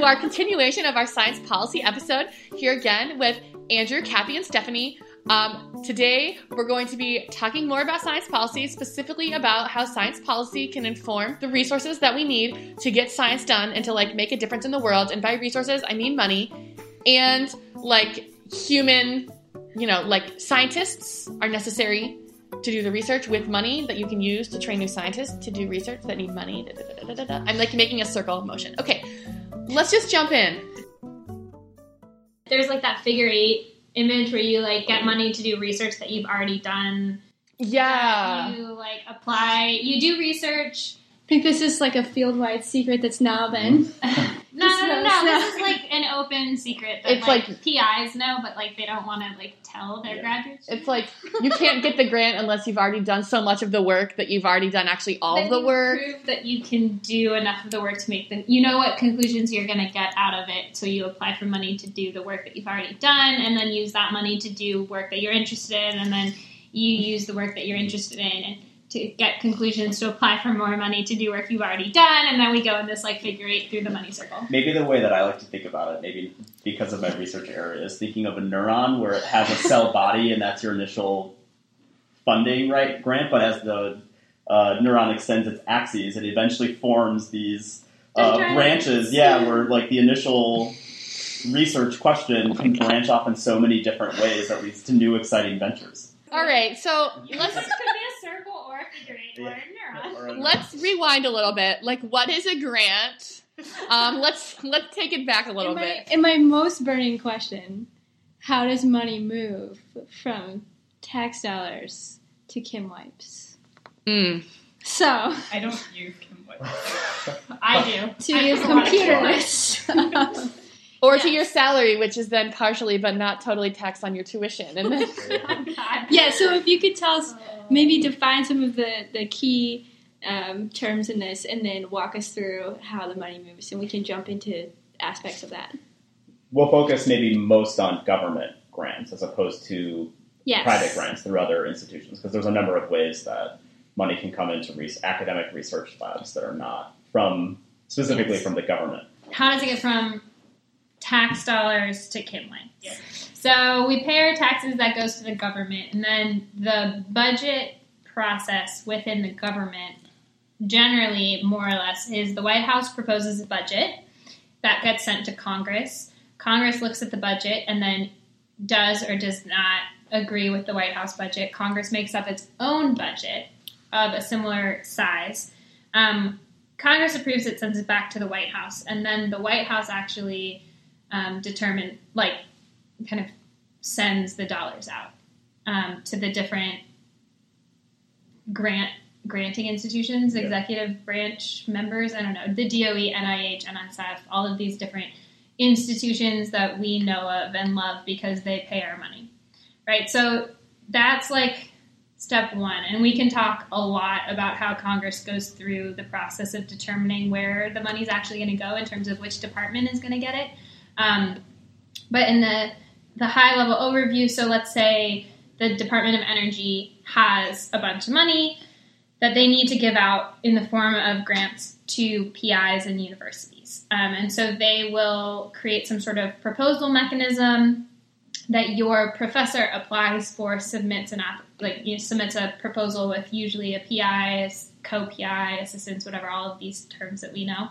to our continuation of our science policy episode. Here again with Andrew, Kathy, and Stephanie. Today, we're going to be talking more about science policy, specifically about how science policy can inform the resources that we need to get science done and to make a difference in the world. And by resources, I mean money. And human, scientists are necessary to do the research with money that you can use to train new scientists to do research that need money. I'm making a circle motion. Okay, let's just jump in. There's that figure 8 image where you get money to do research that you've already done. Yeah. You apply, you do research. I think this is a field-wide secret that's now been... No. This is an open secret that it's PIs know, but they don't want to tell their graduates. It's you can't get the grant unless you've already done so much of the work that you've already done actually all of the work. Prove that you can do enough of the work to make them. You know what conclusions you're going to get out of it, so you apply for money to do the work that you've already done, and then use that money to do work that you're interested in, and then you use the work that you're interested in and to get conclusions to apply for more money to do work you've already done, and then we go in this figure 8 through the money circle. Maybe the way that I like to think about it, maybe because of my research area, is thinking of a neuron where it has a cell body and that's your initial funding grant, but as the neuron extends its axes, it eventually forms these branches, where the initial research question can branch off in so many different ways that leads to new exciting ventures. All right, so let's... This could be a circle or a figure 8 or a neuron. Let's rewind a little bit. What is a grant? Let's take it back a little bit. In my most burning question, how does money move from tax dollars to Kim Wipes? So I don't use Kim Wipes. I do. To use computers. Or to your salary, which is then partially but not totally taxed on your tuition. And then so if you could tell us, maybe define some of the key terms in this, and then walk us through how the money moves, and we can jump into aspects of that. We'll focus maybe most on government grants as opposed to private grants through other institutions, because there's a number of ways that money can come into academic research labs that are not specifically from the government. How does it get from tax dollars to Kim Wipes? Yeah. So we pay our taxes, that goes to the government, and then the budget process within the government generally, more or less, is the White House proposes a budget that gets sent to Congress. Congress looks at the budget and then does or does not agree with the White House budget. Congress makes up its own budget of a similar size. Congress approves it, sends it back to the White House, and then the White House actually kind of sends the dollars out to the different granting institutions, executive branch members, I don't know, the DOE, NIH, NSF, all of these different institutions that we know of and love because they pay our money, right? So that's step one. And we can talk a lot about how Congress goes through the process of determining where the money's actually going to go in terms of which department is going to get it. But in the high-level overview, so let's say the Department of Energy has a bunch of money that they need to give out in the form of grants to PIs and universities. And so they will create some sort of proposal mechanism that your professor applies for, submits submits a proposal with usually a PI, co-PI, assistants, whatever, all of these terms that we know.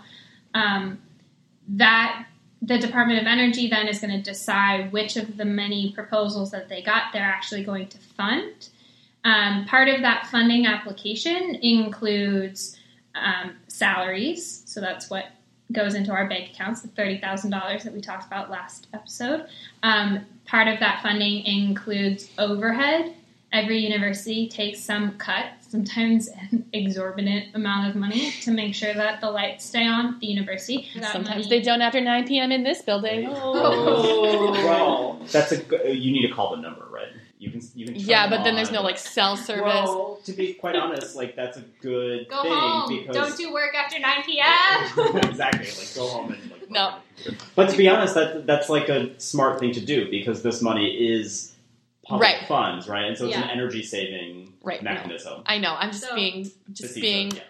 That the Department of Energy then is going to decide which of the many proposals that they got they're actually going to fund. Part of that funding application includes salaries. So that's what goes into our bank accounts, the $30,000 that we talked about last episode. Part of that funding includes overhead. Every university takes some cut, sometimes an exorbitant amount of money, to make sure that the lights stay on at the university. Sometimes they don't after 9 p.m. in this building. Well, you need to call the number, right? You can but then there's no cell service. Well, to be quite honest, that's a good go thing. Home. Because don't do work after 9 p.m. Exactly. Go home and no. But to be honest, that's a smart thing to do, because this money is public funds, right? And so it's an energy saving mechanism. I know. I'm just being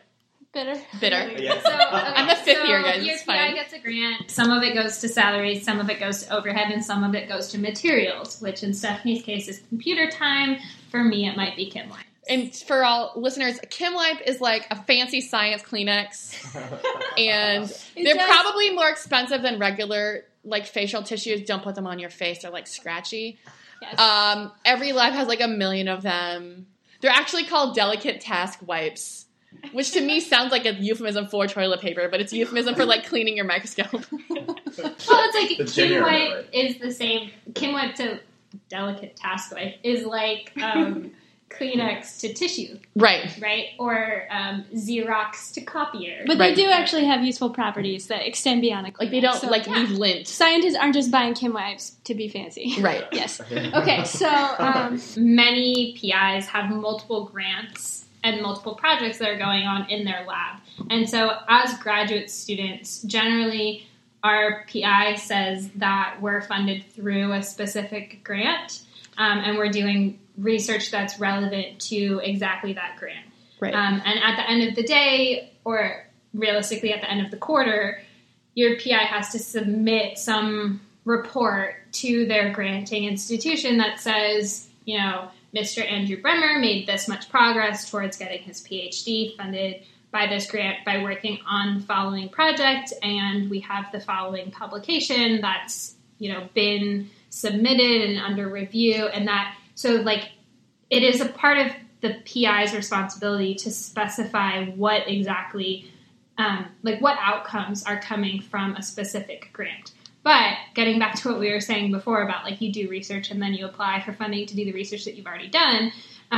Bitter. Yeah. So, okay, I'm the fifth year, guys. Your It's PI fine. gets a grant. Some of it goes to salaries, some of it goes to overhead, and some of it goes to materials, which in Stephanie's case is computer time. For me, it might be Kim Wipe. And for all listeners, Kim Wipe is like a fancy science Kleenex, and they're probably more expensive than regular like facial tissues. Don't put them on your face; they're like scratchy. Yes. Every lab has like a million of them. They're actually called delicate task wipes, which to me sounds like a euphemism for toilet paper, but it's a euphemism for like cleaning your microscope. Well, it's The like Kim generic, Wipe right? is the same. Kim Wipe to delicate task wipe is like Kleenex to tissue, Right. right? Or Xerox to copier. But Right. they do actually have useful properties that extend beyond a Like they don't leave lint. Scientists aren't just buying Kim Wipes to be fancy. Right. Yes. Okay, so Many PIs have multiple grants and multiple projects that are going on in their lab. And so as graduate students, generally our PI says that we're funded through a specific grant, and we're doing research that's relevant to exactly that grant. Right. And at the end of the day, or realistically at the end of the quarter, your PI has to submit some report to their granting institution that says, you know, Mr. Andrew Bremer made this much progress towards getting his PhD funded by this grant by working on the following project, and we have the following publication that's, you know, been submitted and under review, and that, so like it is a part of the PI's responsibility to specify what exactly, like what outcomes are coming from a specific grant. But getting back to what we were saying before about like you do research and then you apply for funding to do the research that you've already done,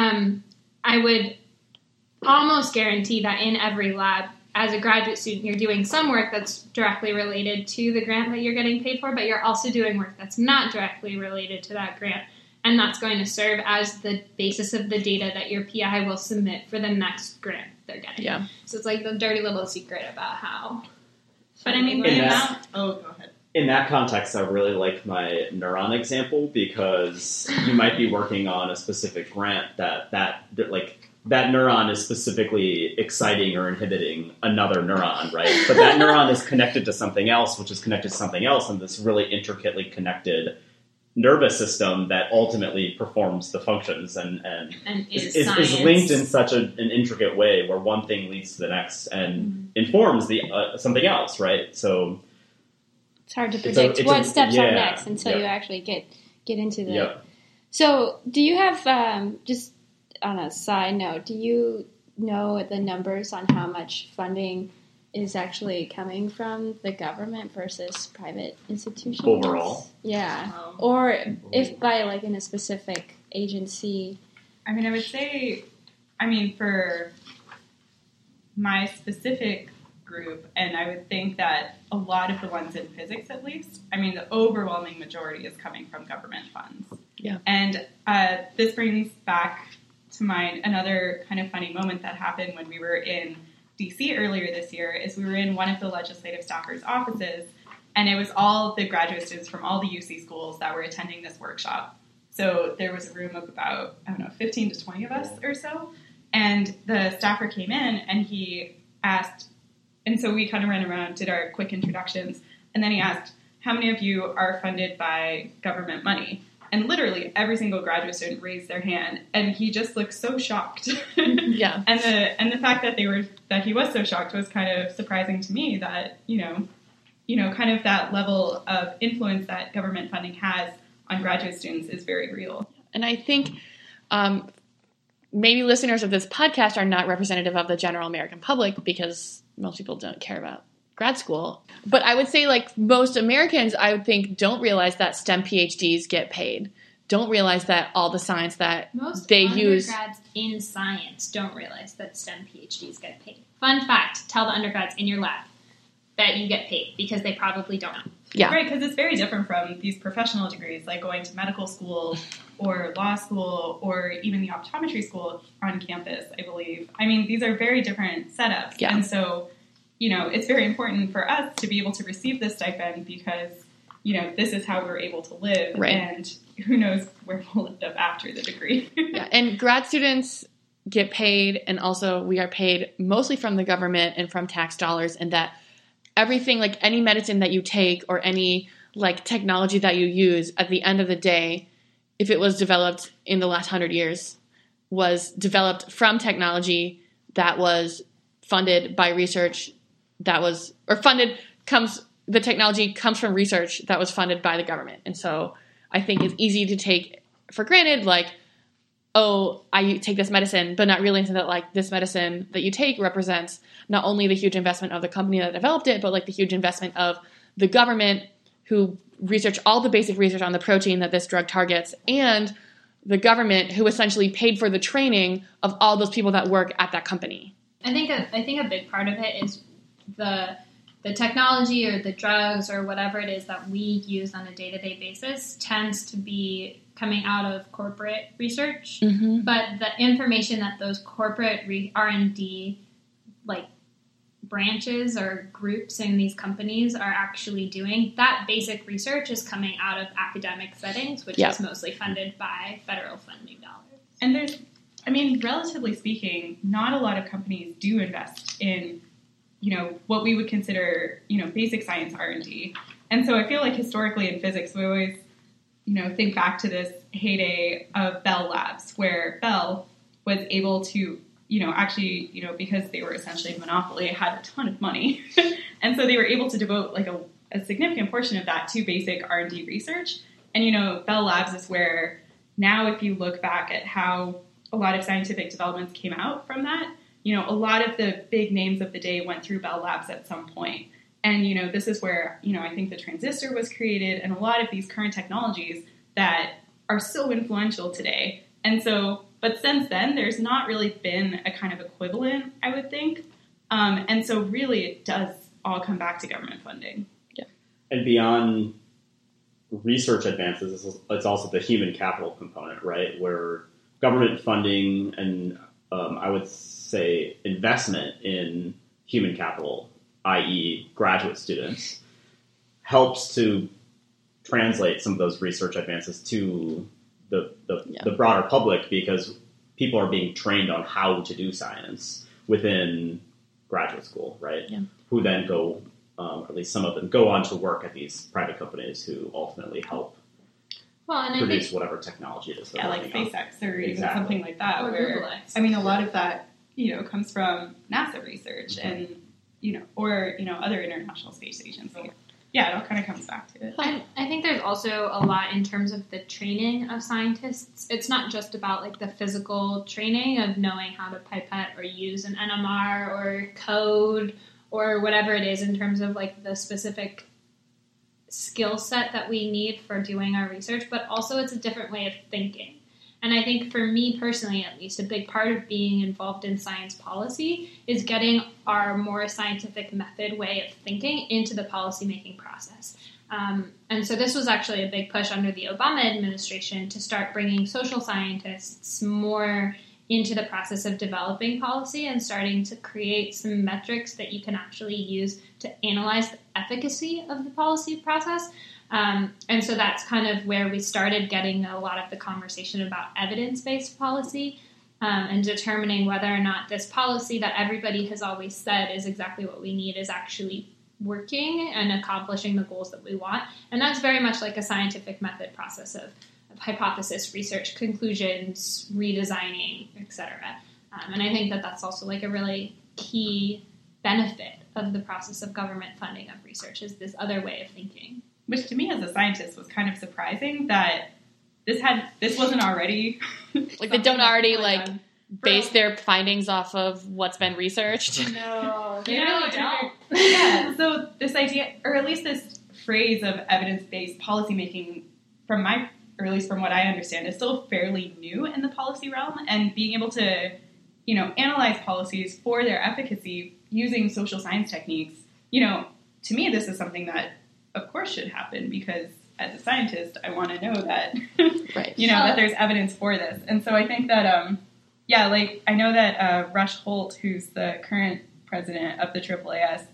I would almost guarantee that in every lab, as a graduate student, you're doing some work that's directly related to the grant that you're getting paid for, but you're also doing work that's not directly related to that grant. And that's going to serve as the basis of the data that your PI will submit for the next grant they're getting. Yeah. So it's like the dirty little secret about how. But I mean, In the that- amount. Oh, go ahead. In that context, I really like my neuron example because you might be working on a specific grant that neuron is specifically exciting or inhibiting another neuron, right? But that neuron is connected to something else, which is connected to something else, and this really intricately connected nervous system that ultimately performs the functions and is linked in such an intricate way where one thing leads to the next and informs the something else, right? So it's hard to predict what steps are next until Yep. you actually get into the. Yep. So, do you have just on a side note? Do you know the numbers on how much funding is actually coming from the government versus private institutions Overall? Yeah, Oh. or if by like in a specific agency. I mean, I would say, I mean, for my specific group, and I would think that a lot of the ones in physics, at least, I mean, the overwhelming majority is coming from government funds. Yeah. And this brings back to mind another kind of funny moment that happened when we were in DC earlier this year, is we were in one of the legislative staffers' offices, and it was all the graduate students from all the UC schools that were attending this workshop. So there was a room of about, 15 to 20 of us or so, and the staffer came in and he asked, and so we kind of ran around, did our quick introductions, and then he asked, how many of you are funded by government money? And literally every single graduate student raised their hand, and he just looked so shocked. Yeah. And the fact that he was so shocked was kind of surprising to me, that kind of that level of influence that government funding has on graduate students is very real. And I think maybe listeners of this podcast are not representative of the general American public because most people don't care about grad school. But I would say like most Americans, I would think, don't realize that STEM PhDs get paid. Don't realize that all the science that Most they use. undergrads in science don't realize that STEM PhDs get paid. Fun fact, tell the undergrads in your lab that you get paid because they probably don't know. Yeah. Right, because it's very different from these professional degrees, like going to medical school or law school or even the optometry school on campus, I believe. I mean, these are very different setups. Yeah. And so, it's very important for us to be able to receive this stipend because, this is how we're able to live. Right. And who knows where we'll end up after the degree. Yeah. And grad students, get paid, and also we are paid mostly from the government and from tax dollars, and that everything, like any medicine that you take or any like technology that you use, at the end of the day, if it was developed in the last 100 years, was developed from technology that was funded by research that was, or funded comes, the technology comes from research that was funded by the government. And so I think it's easy to take for granted, like, oh, I take this medicine, but not realizing that like this medicine that you take represents not only the huge investment of the company that developed it, but like the huge investment of the government who researched all the basic research on the protein that this drug targets, and the government who essentially paid for the training of all those people that work at that company. I think a big part of it is the technology or the drugs or whatever it is that we use on a day-to-day basis tends to be coming out of corporate research, but the information that those corporate R&D like branches or groups in these companies are actually doing, that basic research is coming out of academic settings, which is mostly funded by federal funding dollars. And there's, I mean, relatively speaking, not a lot of companies do invest in, you know, what we would consider, you know, basic science R&D. And so I feel like historically in physics, we always, you know, think back to this heyday of Bell Labs, where Bell was able to, you know, actually, you know, because they were essentially a monopoly, had a ton of money. And so they were able to devote like a significant portion of that to basic R&D research. And, you know, Bell Labs is where now if you look back at how a lot of scientific developments came out from that, you know, a lot of the big names of the day went through Bell Labs at some point. And, you know, this is where, you know, I think the transistor was created and a lot of these current technologies that are so influential today. And so, but since then, there's not really been a kind of equivalent, I would think. And so really it does all come back to government funding. Yeah. And beyond research advances, it's also the human capital component, right? Where government funding and I would say investment in human capital, i.e. graduate students, helps to translate some of those research advances to the broader public, because people are being trained on how to do science within graduate school, right? Yeah. Who then go, or at least some of them, go on to work at these private companies who ultimately help produce whatever technology it is. Yeah, like SpaceX or even something like that. Or where, I mean, a lot of that, you know, comes from NASA research and, you know, or, you know, other international space agencies. Yeah, it all kind of comes back to it. I think there's also a lot in terms of the training of scientists. It's not just about like the physical training of knowing how to pipette or use an NMR or code or whatever it is in terms of like the specific skill set that we need for doing our research, but also it's a different way of thinking. And I think for me personally, at least, a big part of being involved in science policy is getting our more scientific method way of thinking into the policymaking process. And so this was actually a big push under the Obama administration to start bringing social scientists more into the process of developing policy and starting to create some metrics that you can actually use to analyze the efficacy of the policy process. And so that's kind of where we started getting a lot of the conversation about evidence-based policy and determining whether or not this policy that everybody has always said is exactly what we need is actually working and accomplishing the goals that we want. And that's very much like a scientific method process of hypothesis, research, conclusions, redesigning, etc. And I think that that's also like a really key benefit of the process of government funding of research is this other way of thinking. Which to me as a scientist was kind of surprising that this wasn't already like they don't already like base their findings off of what's been researched. No, they really don't. Yeah, so this idea, or at least this phrase of evidence-based policymaking, or at least from what I understand, is still fairly new in the policy realm, and being able to, you know, analyze policies for their efficacy using social science techniques, you know, to me this is something that of course should happen, because as a scientist, I want to know that, right. you know, that there's evidence for this. And so I think that, like, I know that Rush Holt, who's the current president of the AAAS,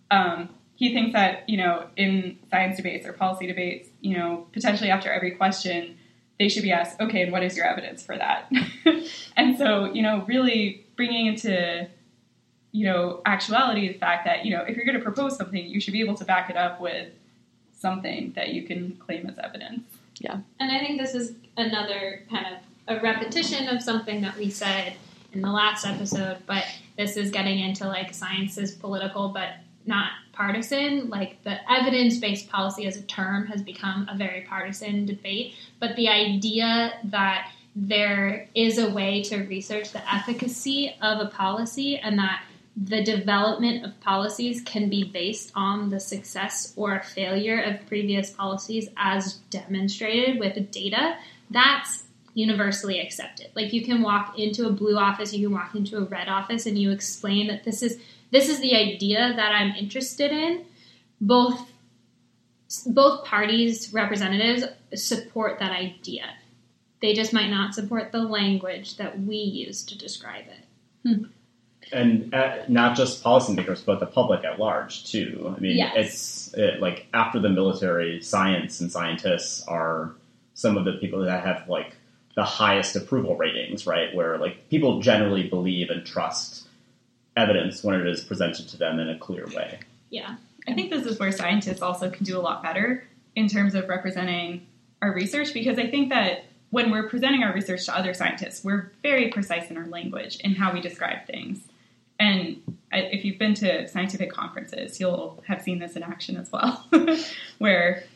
he thinks that, you know, in science debates or policy debates, you know, potentially after every question, they should be asked, okay, and what is your evidence for that? And so, really bringing into, actuality the fact that, if you're going to propose something, you should be able to back it up with something that you can claim as evidence. And I think this is another kind of a repetition of something that we said in the last episode, but this is getting into like science is political but not partisan. Like the evidence-based policy as a term has become a very partisan debate, but the idea that there is a way to research the efficacy of a policy and that the development of policies can be based on the success or failure of previous policies as demonstrated with data, that's universally accepted. Like you can walk into a blue office, you can walk into a red office, and you explain that this is the idea that I'm interested in. Both parties' representatives support that idea. They just might not support the language that we use to describe it. And not just policymakers, but the public at large, too. I mean, it's like after the military, science and scientists are some of the people that have like the highest approval ratings, right? Where like people generally believe and trust evidence when it is presented to them in a clear way. Yeah. I think this is where scientists also can do a lot better in terms of representing our research, because I think that when we're presenting our research to other scientists, we're very precise in our language and how we describe things. And if you've been to scientific conferences, you'll have seen this in action as well, where,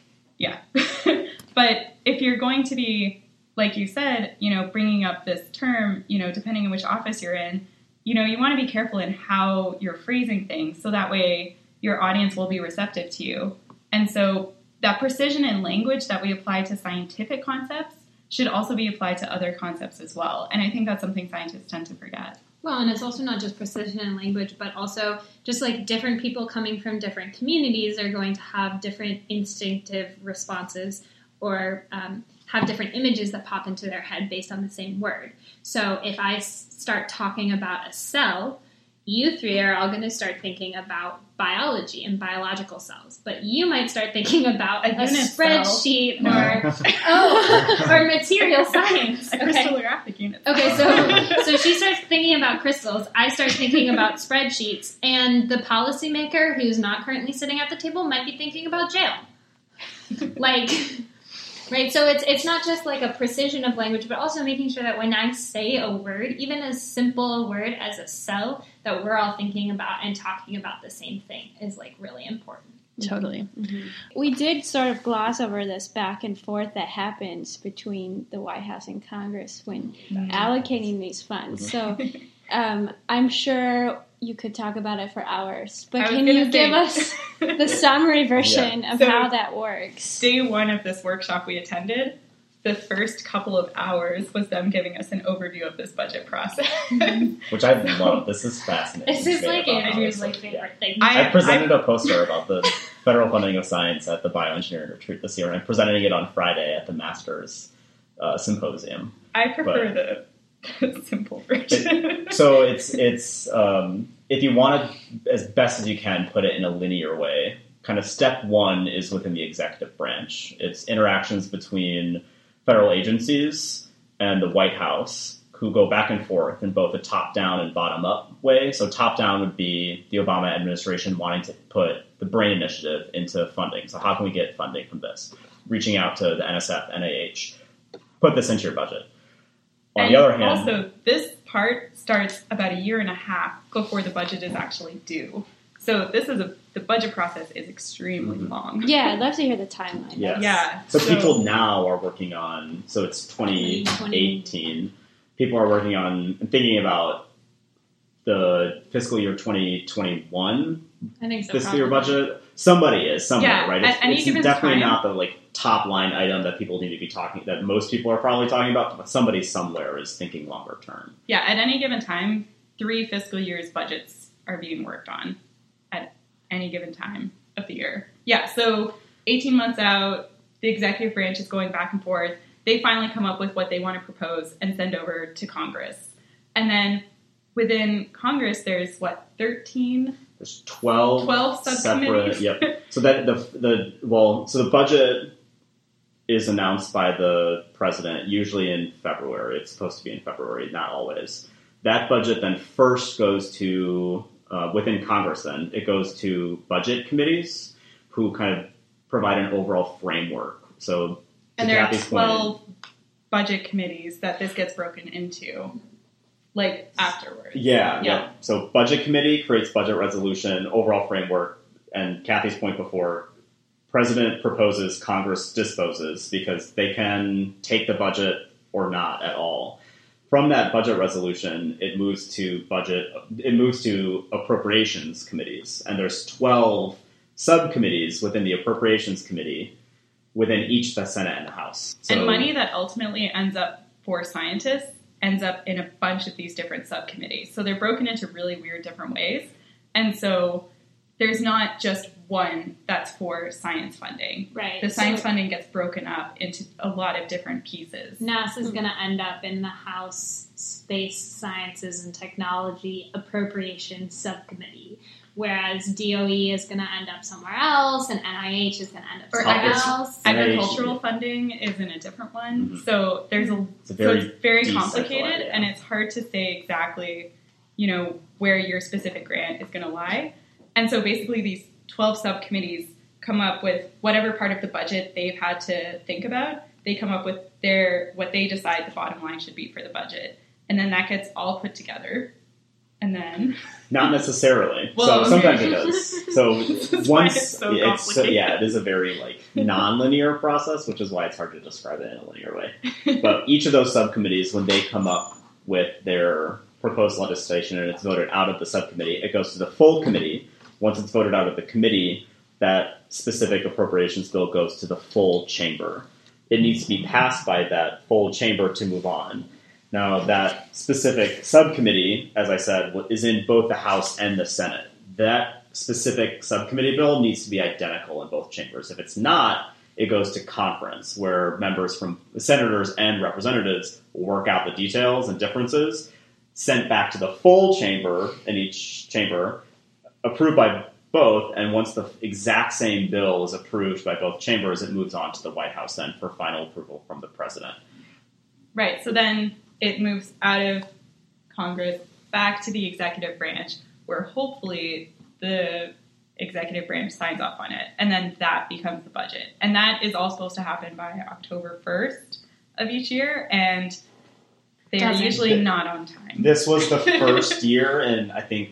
but if you're going to be, like you said, bringing up this term, depending on which office you're in, you want to be careful in how you're phrasing things so that way your audience will be receptive to you. And so that precision in language that we apply to scientific concepts should also be applied to other concepts as well. And I think that's something scientists tend to forget. Well, and it's also not just precision in language, but also just like different people coming from different communities are going to have different instinctive responses or have different images that pop into their head based on the same word. So if I start talking about a cell, you three are all going to start thinking about biology and biological cells, but you might start thinking about a spreadsheet or material science. A crystallographic unit. Okay, so she starts thinking about crystals. I start thinking about spreadsheets, and the policymaker who's not currently sitting at the table might be thinking about jail. Right, so it's not just like a precision of language, but also making sure that when I say a word, even as simple a word as a cell, that we're all thinking about and talking about the same thing is like really important. Totally. Mm-hmm. We did sort of gloss over this back and forth that happens between the White House and Congress when allocating these funds. So I'm sure you could talk about it for hours, but can you give us the summary version of how that works? Day one of this workshop we attended, the first couple of hours was them giving us an overview of this budget process. Which I love. This is fascinating. This is like Andrew's favorite thing. I presented a poster about the federal funding of science at the bioengineering retreat this year, and I'm presenting it on Friday at the Masters Symposium. I prefer the simple version. So it's if you want to, as best as you can, put it in a linear way, kind of step one is within the executive branch. It's interactions between federal agencies and the White House, who go back and forth in both a top-down and bottom-up way. So top-down would be the Obama administration wanting to put the BRAIN initiative into funding. So how can we get funding from this? Reaching out to the NSF, NIH, put this into your budget. On the other hand, also, this part starts about a year and a half before the budget is actually due. So the budget process is extremely long. Yeah, I'd love to hear the timeline. Yes. Yeah. So people now are working on, so it's 2018. People are working on and thinking about the fiscal year 2021 fiscal year budget. Somebody is somewhere, right? It's definitely not the top line item that people need to be talking, that most people are probably talking about, but somebody somewhere is thinking longer term. Yeah, at any given time, 3 fiscal years budgets are being worked on at any given time of the year. Yeah, so 18 months out, the executive branch is going back and forth. They finally come up with what they want to propose and send over to Congress. And then within Congress, there's 13? There's 12 subcommittees. Separate, yep. So that the budget is announced by the president, usually in February. It's supposed to be in February, not always. That budget then first goes to, within Congress then, it goes to budget committees who kind of provide an overall framework. So, and there are 12 budget committees that this gets broken into, like, afterwards. Yeah. So budget committee creates budget resolution, overall framework, and Kathy's point before, president proposes, Congress disposes, because they can take the budget or not at all. From that budget resolution, it moves to appropriations committees, and there's 12 subcommittees within the appropriations committee within each the Senate and the House. So, and money that ultimately ends up for scientists ends up in a bunch of these different subcommittees. So they're broken into really weird different ways. And so there's not just one that's for science funding. Right. The science funding gets broken up into a lot of different pieces. NASA's going to end up in the House Space Sciences and Technology Appropriations Subcommittee, whereas DOE is going to end up somewhere else, and NIH is going to end up somewhere else. Agricultural funding is in a different one. Mm-hmm. So it's very complicated, and it's hard to say exactly, where your specific grant is going to lie. And so basically these 12 subcommittees come up with whatever part of the budget they've had to think about. They come up with what they decide the bottom line should be for the budget. And then that gets all put together. And then... Not necessarily. Well, so sometimes it does. So it is a very non-linear process, which is why it's hard to describe it in a linear way. But each of those subcommittees, when they come up with their proposed legislation and it's voted out of the subcommittee, it goes to the full committee. Once it's voted out of the committee, that specific appropriations bill goes to the full chamber. It needs to be passed by that full chamber to move on. Now, that specific subcommittee, as I said, is in both the House and the Senate. That specific subcommittee bill needs to be identical in both chambers. If it's not, it goes to conference, where members from senators and representatives will work out the details and differences, sent back to the full chamber in each chamber, approved by both, and once the exact same bill is approved by both chambers, it moves on to the White House then for final approval from the president. Right, so then it moves out of Congress back to the executive branch, where hopefully the executive branch signs off on it, and then that becomes the budget. And that is all supposed to happen by October 1st of each year, and they are usually not on time. This was the first year in, I think,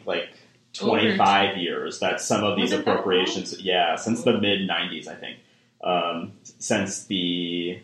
25 years that some of these appropriations, since the mid-90s, I think, since the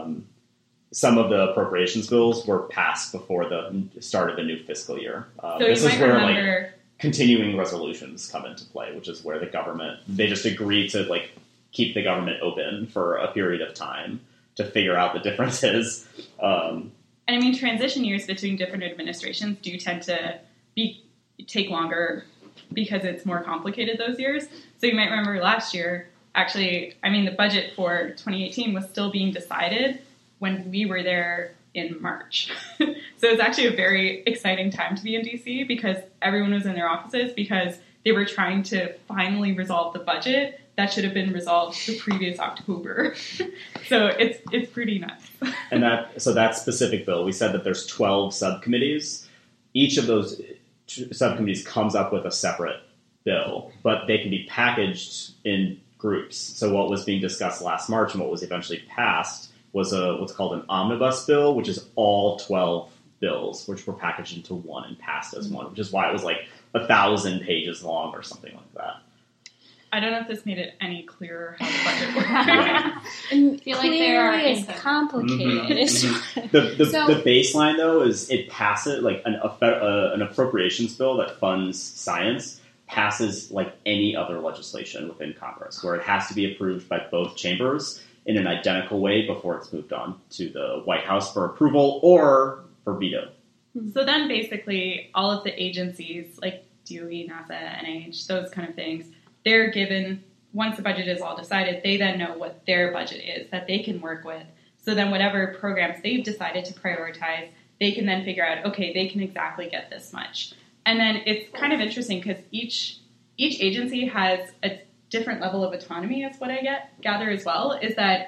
some of the appropriations bills were passed before the start of the new fiscal year. This is where continuing resolutions come into play, which is where the government, they just agree to keep the government open for a period of time to figure out the differences. And I mean, transition years between different administrations do tend to take longer because it's more complicated those years. So you might remember last year, actually, the budget for 2018 was still being decided when we were there in March. So it's actually a very exciting time to be in DC because everyone was in their offices because they were trying to finally resolve the budget that should have been resolved the previous October. So it's pretty nuts. And that specific bill, we said that there's 12 subcommittees. Each of those subcommittees comes up with a separate bill, but they can be packaged in groups. So what was being discussed last March and what was eventually passed was what's called an omnibus bill, which is all 12 bills, which were packaged into one and passed as one, which is why it was 1,000 pages long or something like that. I don't know if this made it any clearer how the budget works. I feel like it's complicated. Mm-hmm. The baseline, though, is it passes, an appropriations bill that funds science passes like any other legislation within Congress, where it has to be approved by both chambers in an identical way before it's moved on to the White House for approval or for veto. So then basically all of the agencies like DOE, NASA, NIH, those kind of things, they're given, once the budget is all decided, they then know what their budget is that they can work with. So then whatever programs they've decided to prioritize, they can then figure out, okay, they can exactly get this much. And then it's kind of interesting because each agency has a different level of autonomy, is what I gather as well, is that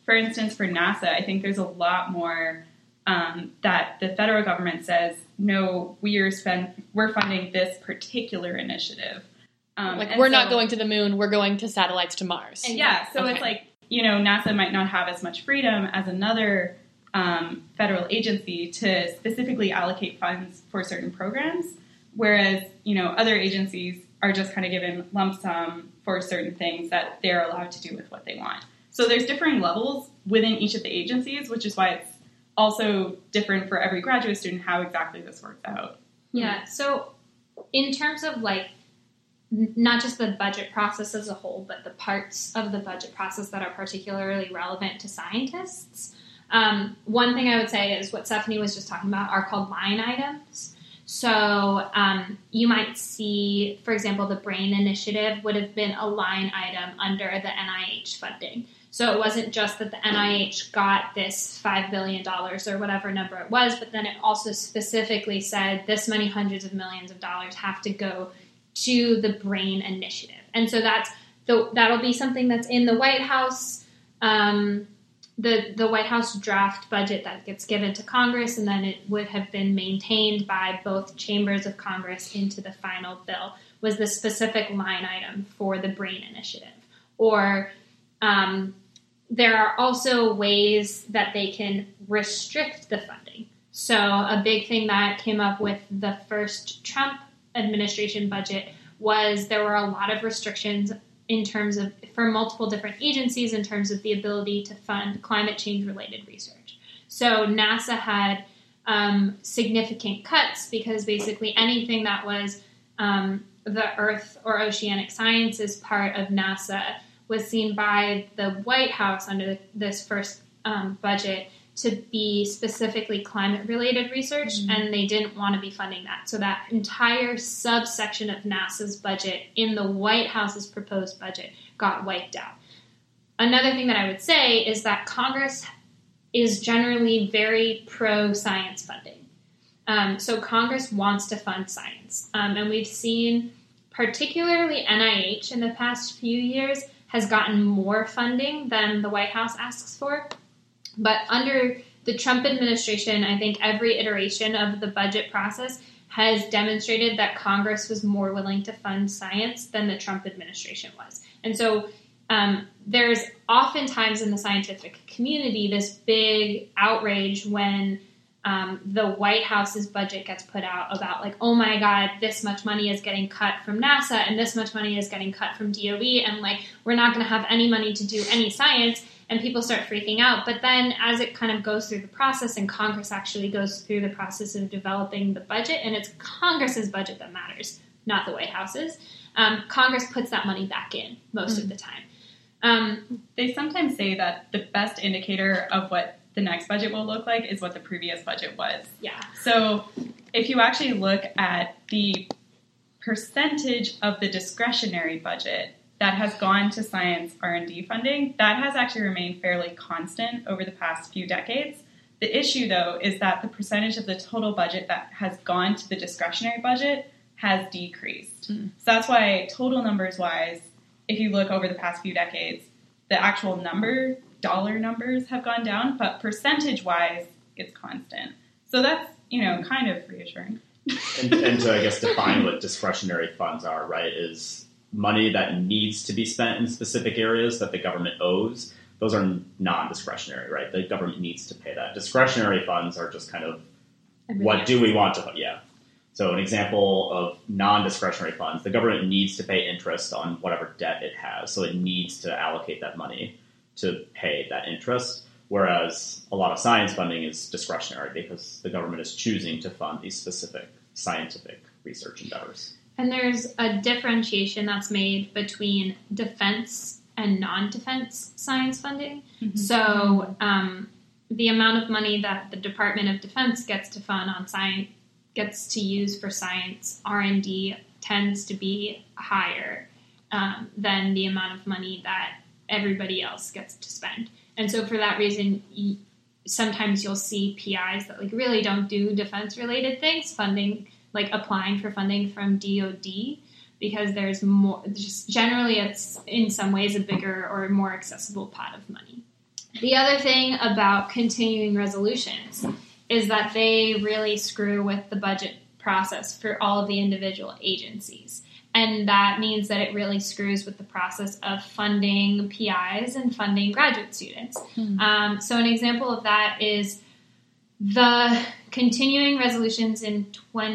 for instance, for NASA, I think there's a lot more that the federal government says, no, we're funding this particular initiative. We're not going to the moon, we're going to satellites to Mars. Yeah, so it's like, NASA might not have as much freedom as another federal agency to specifically allocate funds for certain programs, whereas, other agencies are just kind of given lump sum for certain things that they're allowed to do with what they want. So there's differing levels within each of the agencies, which is why it's also different for every graduate student how exactly this works out. Yeah, so in terms of not just the budget process as a whole, but the parts of the budget process that are particularly relevant to scientists, one thing I would say is what Stephanie was just talking about are called line items. So you might see, for example, the BRAIN initiative would have been a line item under the NIH funding. So it wasn't just that the NIH got this $5 billion or whatever number it was, but then it also specifically said this many hundreds of millions of dollars have to go to the BRAIN initiative. And so that'll be something that's in the White House, the White House draft budget that gets given to Congress, and then it would have been maintained by both chambers of Congress into the final bill, was the specific line item for the BRAIN initiative. Or there are also ways that they can restrict the funding. So a big thing that came up with the first Trump administration budget was there were a lot of restrictions in terms of, for multiple different agencies, in terms of the ability to fund climate change related research. So NASA had significant cuts because basically anything that was the Earth or oceanic sciences part of NASA was seen by the White House under this first budget to be specifically climate-related research, and they didn't want to be funding that. So that entire subsection of NASA's budget in the White House's proposed budget got wiped out. Another thing that I would say is that Congress is generally very pro-science funding. So Congress wants to fund science. And we've seen particularly NIH in the past few years has gotten more funding than the White House asks for. But under the Trump administration, I think every iteration of the budget process has demonstrated that Congress was more willing to fund science than the Trump administration was. And so there's oftentimes in the scientific community this big outrage when the White House's budget gets put out about like, oh my God, this much money is getting cut from NASA and this much money is getting cut from DOE, and like we're not going to have any money to do any science. And people start freaking out. But then as it kind of goes through the process and Congress actually goes through the process of developing the budget, and it's Congress's budget that matters, not the White House's, Congress puts that money back in most of the time. They sometimes say that the best indicator of what the next budget will look like is what the previous budget was. Yeah. So if you actually look at the percentage of the discretionary budget that has gone to science R&D funding, that has actually remained fairly constant over the past few decades. The issue, though, is that the percentage of the total budget that has gone to the discretionary budget has decreased. So that's why total numbers-wise, if you look over the past few decades, the actual dollar numbers have gone down, but percentage-wise, it's constant. So that's, kind of reassuring. And to, I guess, define what discretionary funds are, right, is money that needs to be spent in specific areas that the government owes. Those are non-discretionary, right? The government needs to pay that. Discretionary funds are just kind of what do we want to put? Yeah. So an example of non-discretionary funds, the government needs to pay interest on whatever debt it has. So it needs to allocate that money to pay that interest. Whereas a lot of science funding is discretionary because the government is choosing to fund these specific scientific research endeavors. And there's a differentiation that's made between defense and non-defense science funding. So the amount of money that the Department of Defense gets to fund on science, gets to use for science R&D tends to be higher than the amount of money that everybody else gets to spend. And so for that reason, sometimes you'll see PIs that like really don't do defense-related things, funding, like applying for funding from DOD, because there's more, just generally it's in some ways a bigger or more accessible pot of money. The other thing about continuing resolutions is that they really screw with the budget process for all of the individual agencies. And that means that it really screws with the process of funding PIs and funding graduate students. So an example of that is the continuing resolutions in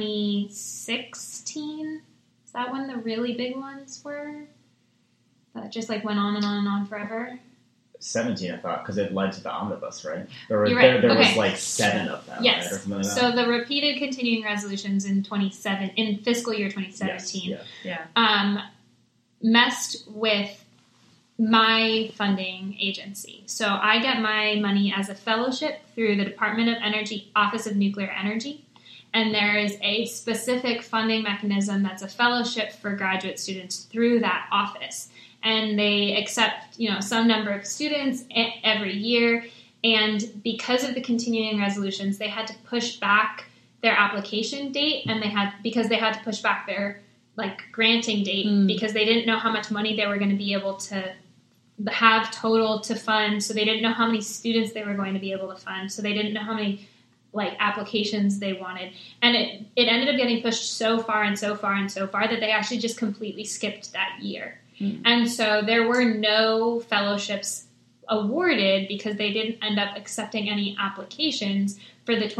2016. Is that when the really big ones were? That just like went on and on and on forever? 17, I thought, because it led to the omnibus, right? There was You're right. there was Okay. like 7 of them. Yes. Right, or something like that. So the repeated continuing resolutions in fiscal year 2017 Yes, yeah. messed with my funding agency. So I get my money as a fellowship through the Department of Energy Office of Nuclear Energy. And there is a specific funding mechanism that's a fellowship for graduate students through that office. And they accept, some number of students every year. And because of the continuing resolutions, they had to push back their application date, and because they had to push back their granting date because they didn't know how much money they were going to be able to have total to fund. So they didn't know how many students they were going to be able to fund. So they didn't know how many applications they wanted. And it ended up getting pushed so far and so far and so far that they actually just completely skipped that year. And so there were no fellowships awarded because they didn't end up accepting any applications for the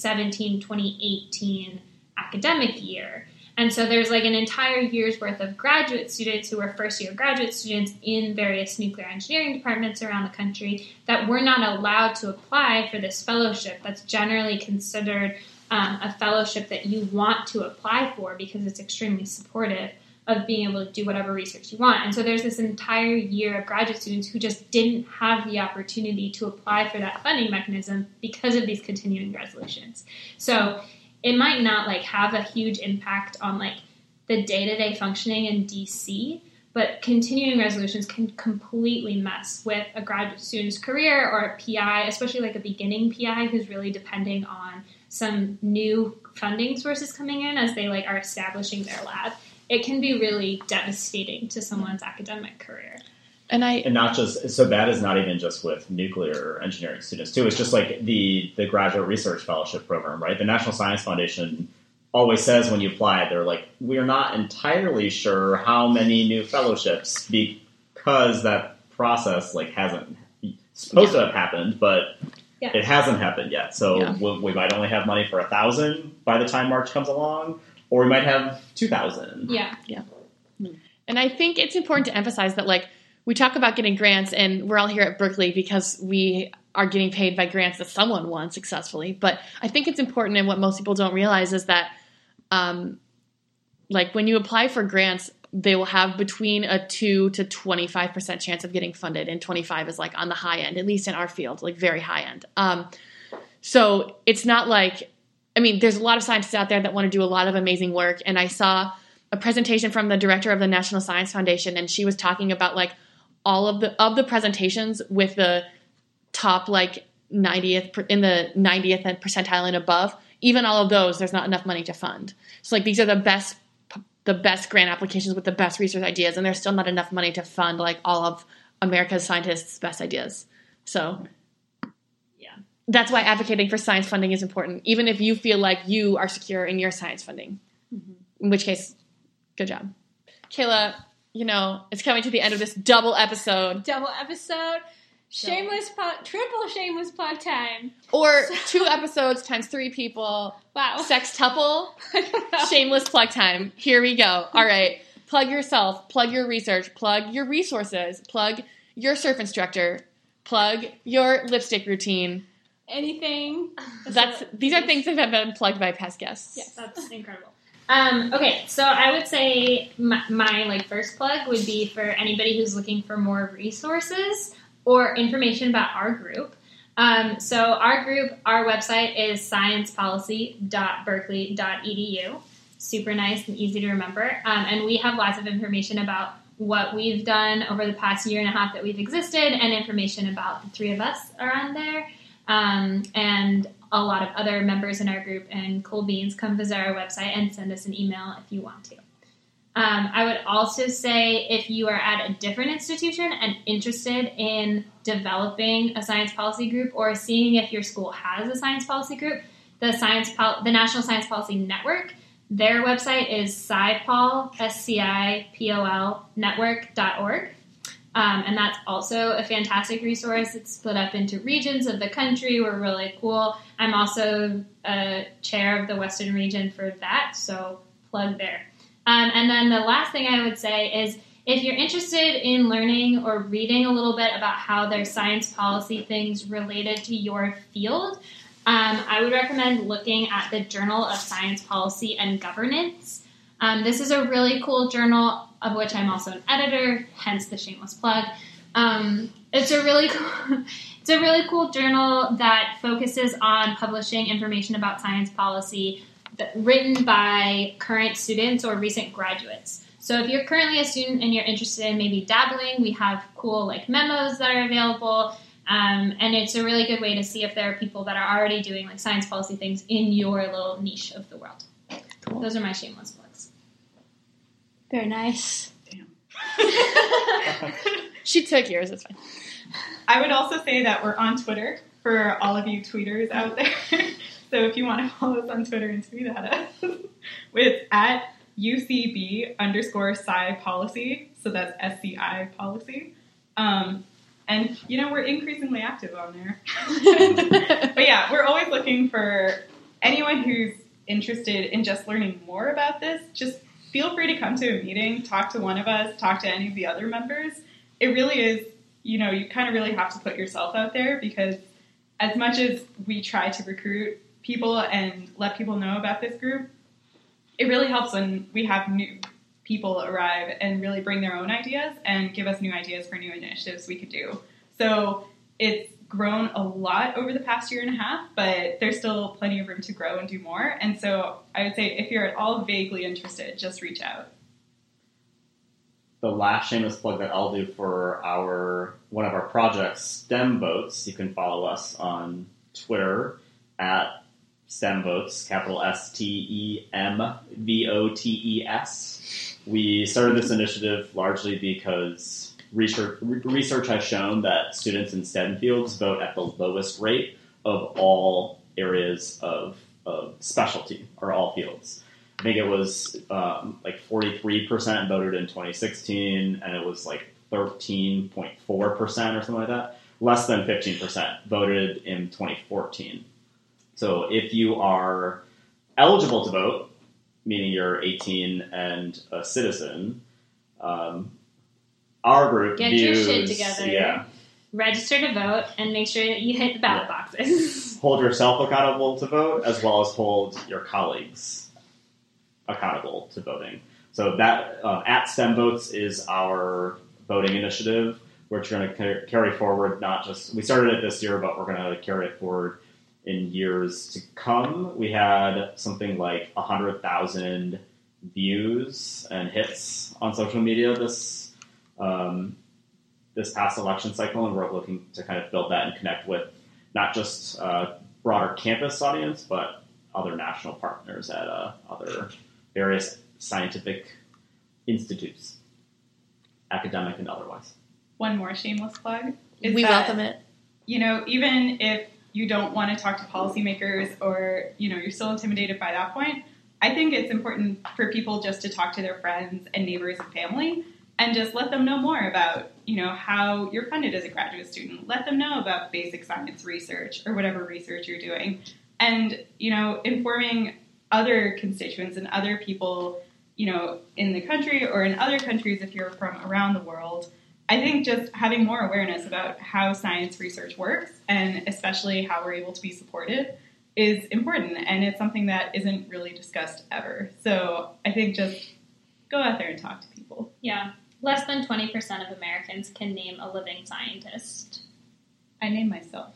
2017-2018 academic year. And so there's an entire year's worth of graduate students who were first-year graduate students in various nuclear engineering departments around the country that were not allowed to apply for this fellowship that's generally considered a fellowship that you want to apply for because it's extremely supportive of being able to do whatever research you want. And so there's this entire year of graduate students who just didn't have the opportunity to apply for that funding mechanism because of these continuing resolutions. So it might not have a huge impact on the day-to-day functioning in DC, but continuing resolutions can completely mess with a graduate student's career or a PI, especially a beginning PI who's really depending on some new funding sources coming in as they are establishing their lab. It can be really devastating to someone's academic career. And not just so that is not even just with nuclear engineering students too. It's just the graduate research fellowship program, right? The National Science Foundation always says when you apply, they're we're not entirely sure how many new fellowships because that process hasn't supposed to have happened, but it hasn't happened yet. So we might only have money for 1,000 by the time March comes along, or we might have 2,000. Yeah. And I think it's important to emphasize that we talk about getting grants, and we're all here at Berkeley because we are getting paid by grants that someone won successfully. But I think it's important, and what most people don't realize is that, when you apply for grants, they will have between a 2 to 25% chance of getting funded, and 25 is on the high end, at least in our field, very high end. So it's not there's a lot of scientists out there that want to do a lot of amazing work, and I saw a presentation from the director of the National Science Foundation, and she was talking about all of the presentations with the top 90th in the 90th percentile and above. Even all of those, there's not enough money to fund. So these are the best grant applications with the best research ideas, and there's still not enough money to fund all of America's scientists' best ideas. So that's why advocating for science funding is important, even if you feel you are secure in your science funding. In which case, good job. Kayla, it's coming to the end of this double episode. Shameless plug, triple shameless plug time. Or 2 episodes times 3 people. Wow. Sextuple. Shameless plug time. Here we go. All right. Plug yourself. Plug your research. Plug your resources. Plug your surf instructor. Plug your lipstick routine. Anything. These are things that have been plugged by past guests. Yes, that's incredible. Okay, so I would say my first plug would be for anybody who's looking for more resources or information about our group. So our website is sciencepolicy.berkeley.edu. Super nice and easy to remember. And we have lots of information about what we've done over the past year and a half that we've existed, and information about the 3 of us are on there. And a lot of other members in our group, and cool beans. Come visit our website and send us an email if you want to. I would also say if you are at a different institution and interested in developing a science policy group or seeing if your school has a science policy group, the National Science Policy Network, their website is scipol, SCIPOL, network.org. And that's also a fantastic resource. It's split up into regions of the country. We're really cool. I'm also a chair of the Western region for that, so plug there. And then the last thing I would say is if you're interested in learning or reading a little bit about how there's science policy things related to your field, I would recommend looking at the Journal of Science Policy and Governance. This is a really cool journal of which I'm also an editor, hence the shameless plug. It's a really cool journal that focuses on publishing information about science policy written by current students or recent graduates. So if you're currently a student and you're interested in maybe dabbling, we have cool memos that are available. And it's a really good way to see if there are people that are already doing science policy things in your little niche of the world. Cool. Those are my shameless plugs. Very nice. Damn. She took yours, it's fine. I would also say that we're on Twitter for all of you tweeters out there. So if you want to follow us on Twitter and tweet at us, it's at UCB_Sci Policy. So that's SCI Policy. And, we're increasingly active on there. But yeah, we're always looking for anyone who's interested in just learning more about this. Just feel free to come to a meeting, talk to one of us, talk to any of the other members. It really is, you kind of really have to put yourself out there because as much as we try to recruit people and let people know about this group, it really helps when we have new people arrive and really bring their own ideas and give us new ideas for new initiatives we could do. So it's grown a lot over the past year and a half, but there's still plenty of room to grow and do more. And so I would say if you're at all vaguely interested, just reach out. The last shameless plug that I'll do for one of our projects, STEM Votes. You can follow us on Twitter at STEM Votes, capital STEMVOTES. We started this initiative largely because research has shown that students in STEM fields vote at the lowest rate of all areas of specialty, or all fields. I think it was 43% voted in 2016, and it was 13.4% or something like that. Less than 15% voted in 2014. So if you are eligible to vote, meaning you're 18 and a citizen, our group Get your shit together. Register to vote and make sure that you hit the ballot boxes. Hold yourself accountable to vote as well as hold your colleagues accountable to voting. So that at STEM Votes is our voting initiative, which we're going to carry forward. We started it this year, but we're going to carry it forward in years to come. We had something like 100,000 views and hits on social media this past election cycle, and we're looking to kind of build that and connect with not just broader campus audience, but other national partners at other various scientific institutes, academic and otherwise. One more shameless plug. We welcome it. Even if you don't want to talk to policymakers or, you're still intimidated by that point, I think it's important for people just to talk to their friends and neighbors and family and just let them know more about, how you're funded as a graduate student. Let them know about basic science research or whatever research you're doing. And, informing other constituents and other people, in the country or in other countries if you're from around the world. I think just having more awareness about how science research works and especially how we're able to be supported is important. And it's something that isn't really discussed ever. So I think just go out there and talk to people. Yeah. Less than 20% of Americans can name a living scientist. I name myself.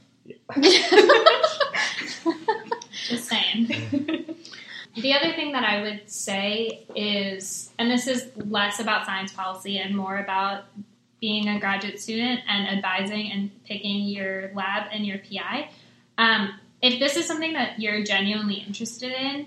Just saying. The other thing that I would say is, and this is less about science policy and more about being a graduate student and advising and picking your lab and your PI. If this is something that you're genuinely interested in,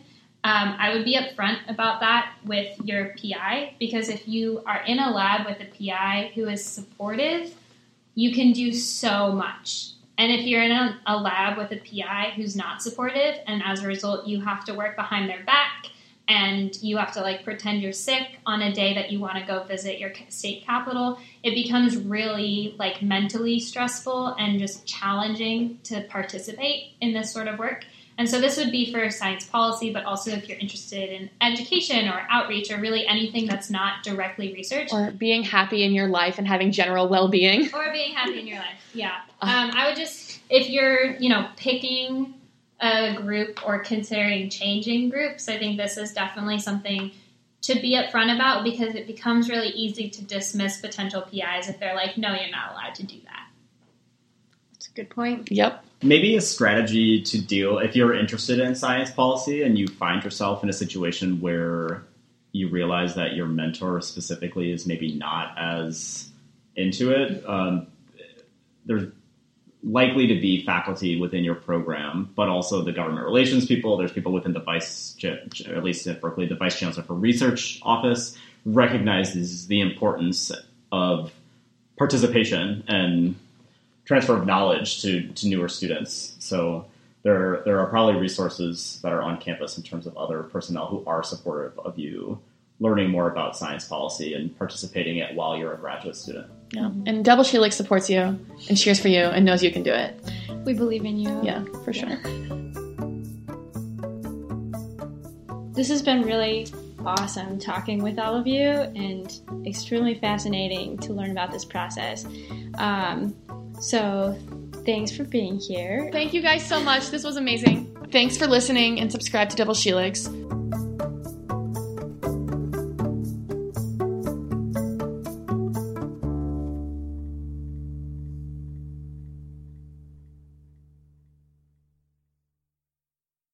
I would be upfront about that with your PI, because if you are in a lab with a PI who is supportive, you can do so much. And if you're in a lab with a PI who's not supportive, and as a result you have to work behind their back, and you have to like pretend you're sick on a day that you want to go visit your state capital, it becomes really like mentally stressful and just challenging to participate in this sort of work. And so this would be for science policy, but also if you're interested in education or outreach or really anything that's not directly research. Or being happy in your life and having general well-being. Or being happy in your life, yeah. I would just, if you're, picking a group or considering changing groups, I think this is definitely something to be upfront about, because it becomes really easy to dismiss potential PIs if they're like, no, you're not allowed to do that. That's a good point. Yep. Maybe a strategy to deal, if you're interested in science policy and you find yourself in a situation where you realize that your mentor specifically is maybe not as into it, there's likely to be faculty within your program, but also the government relations people. There's people within the at least at Berkeley, the Vice Chancellor for Research Office recognizes the importance of participation and transfer of knowledge to newer students. So there are probably resources that are on campus in terms of other personnel who are supportive of you learning more about science policy and participating in it while you're a graduate student. Yeah. And Double Helix supports you and cheers for you and knows you can do it. We believe in you. Yeah, for sure. This has been really awesome talking with all of you, and extremely fascinating to learn about this process. So thanks for being here. Thank you guys so much. This was amazing. Thanks for listening, and subscribe to Double Helix.